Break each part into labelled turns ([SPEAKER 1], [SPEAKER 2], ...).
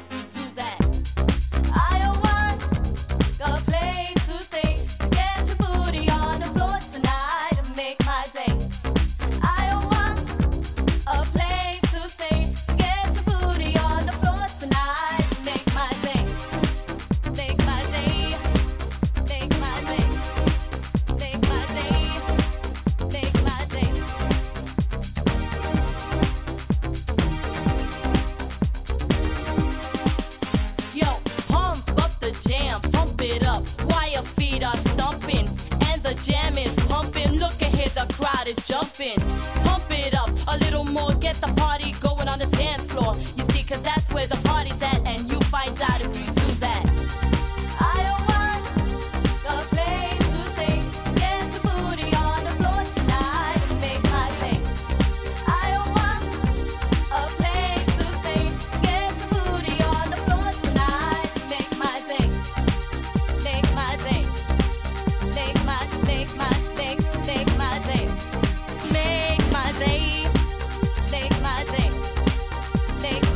[SPEAKER 1] if you do that. I don't want a place to stay. Get your booty on the floor tonight and make my day. I don't want a place to stay. Get your booty on the floor tonight and make my day. Make my day. Make my day. Make my day. Make my day. Yo, pump up the jam, pump it up while your feet are stumping and the jam is pumping. Look ahead, the crowd is jumping. Pump it up a little more, get the party going on the dance floor. You see, 'cause that's where the party's at, and you find out if you do that. I don't want a place to stay. Get your booty on the floor tonight and make my day. I don't want a place to stay. Get your booty on the floor tonight and make my day. Make my day. Make my day. Make my day. Make my day. Make my day. Make my day. Make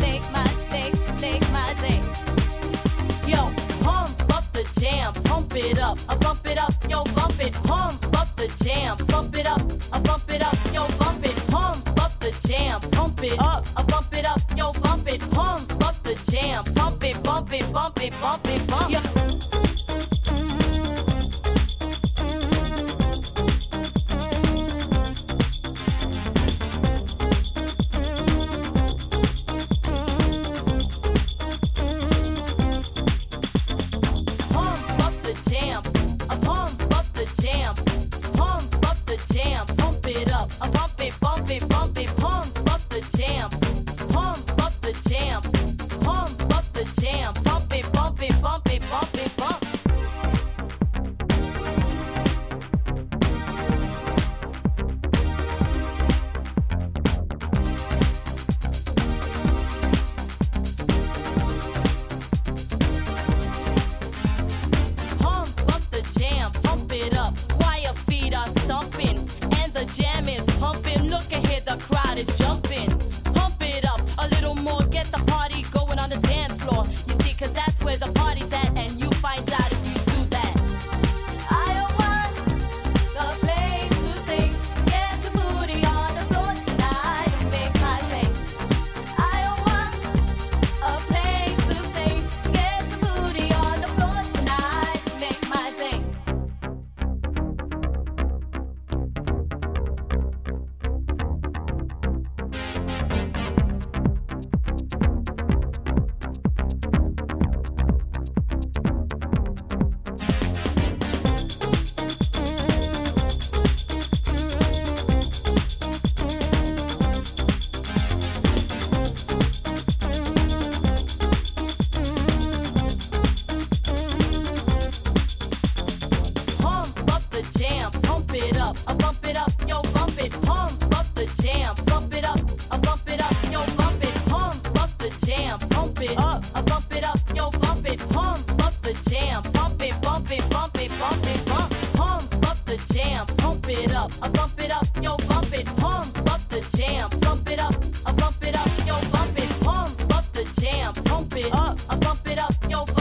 [SPEAKER 1] my day. Yo, pump up the jam, pump it up, bump it up, yo, bump it, pump up the jam, bump it up, bump it up, yo, bump it, pump up the jam, pump it up, bump it up, yo, bump it, pump up the jam, bump it, bump it, bump it, bump it, bump it. Pump up the jam, pump up the jam, pump up the jam, pump it up, bump it, bump it, bump it, pump up the jam, pump up the jam, pump up the jam, bump it, bump it, bump it, bump it, bump. Pump up the jam, pump it up while your feet are stumping and the jam is pumping. Look ahead, the crowd is jumping. Pump it up a little more, get the party going on the dance floor. You see, 'cause that's where the party's at, and you find out if you do that. I don't want a place to stay. Get your booty on the floor tonight and make my day. I don't want a place to stay. Get your booty on the floor tonight and make my day. Pump up the jam, pump it up, bump it up, yo, bump it, pump up the jam, bump it up, bump it up, yo, bump it, pump up the jam, pump it up, bump it up, yo, bump it, pump up the jam, bump it, bump it, bump it, bump it, pump up the jam, pump it up, yo, bump it, pump up the jam, bump it up, yo, bump it, pump up the jam, pump it up, yo, bump